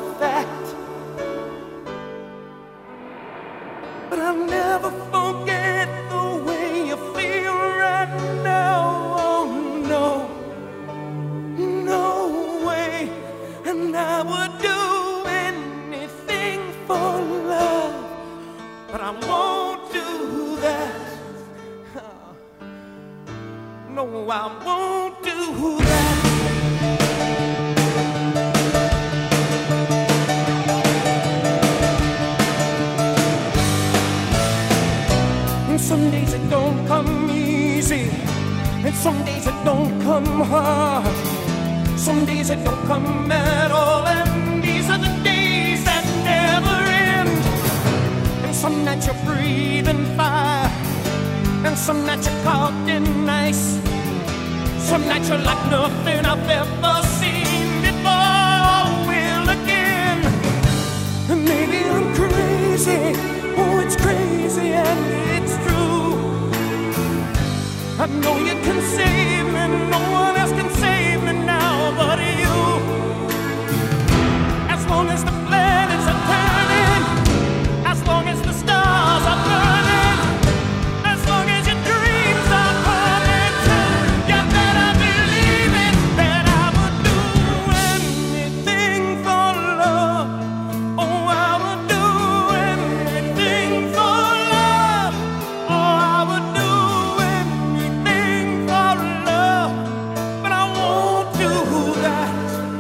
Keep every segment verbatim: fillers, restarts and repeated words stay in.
fact, but I'll never forget the way you feel right now. Oh no, no way. And I would do anything for love, but I won't do that. No, I won't do that. And some days it don't come easy, and some days it don't come hard. Some days it don't come at all, and these are the days that never end. And some nights you're breathing fire, and some nights you're caught in ice. Some nights you're like nothing I've ever seen before or will again. And maybe I'm crazy, oh it's crazy and it's true. I know you can save me, no one else can save me now but you. As long as the planets are turning, as long as the stars are burning, as long as your dreams are coming true, you better believe it, that I would do anything for love. Oh, I would do anything for love. Oh, I would do anything for love, but I won't do that.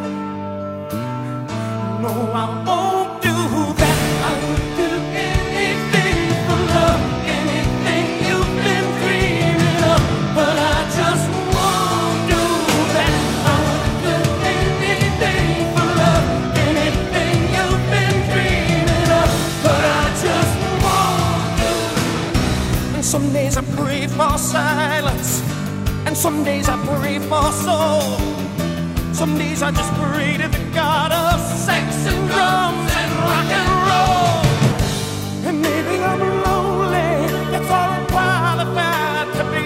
No, I won't do that. I would do anything for love, anything you've been dreaming of, but I just won't do that. I would do anything for love, anything you've been dreaming of, but I just won't do. And some days I pray for silence, and some days I pray for soul. Some days I just pray to the God of sex and drums and rock and roll. And maybe I'm lonely, that's all I'm qualified to be.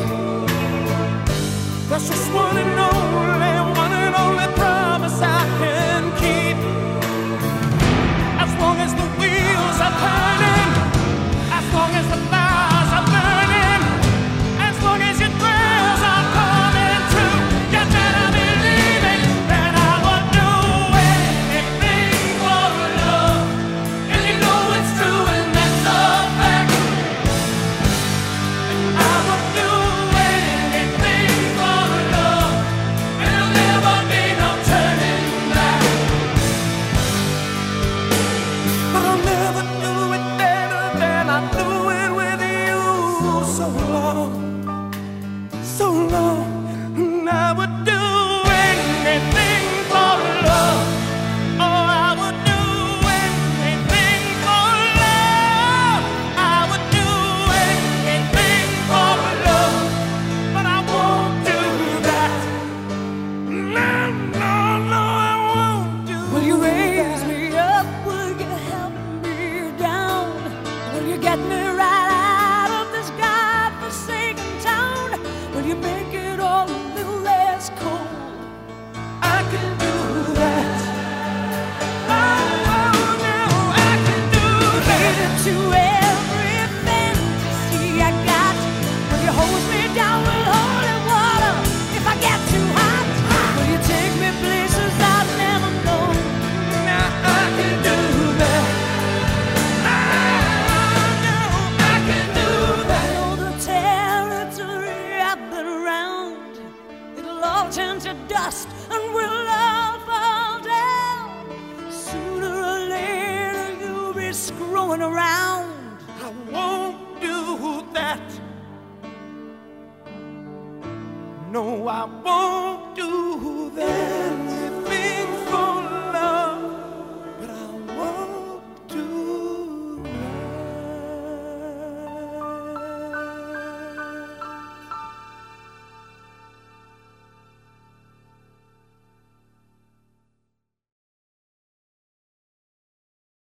That's just one and only, one and only promise I can keep. As long as the wheels are turning, as long as the fires are burning, as long as your prayers are coming true, you better believe it, that I would do anything for love. And you know it's true, and that's a fact. I would do anything for love, and there'll never be no turning back. But I'll never do it better than I do it with you. So long, so long, and I would do anything for love. Oh, I would do anything for love. I would do anything for love, but I won't do that. No, no, no, I won't do that. Will you raise me up? Will you help me down? Will you get me right out of this godforsaken town? Will you make it all a little less cold? I can do that. Oh, oh, no, I can do that. To every fantasy I got, will you hose me down with holy water if I get too hot? Will you take me places I've never known? Now I can do that. Oh, no, I can do I that. know the territory I've been around, it'll all turn to dust and we'll all fall down. Sooner or later you'll be screwing around. I won't do that. No, I won't.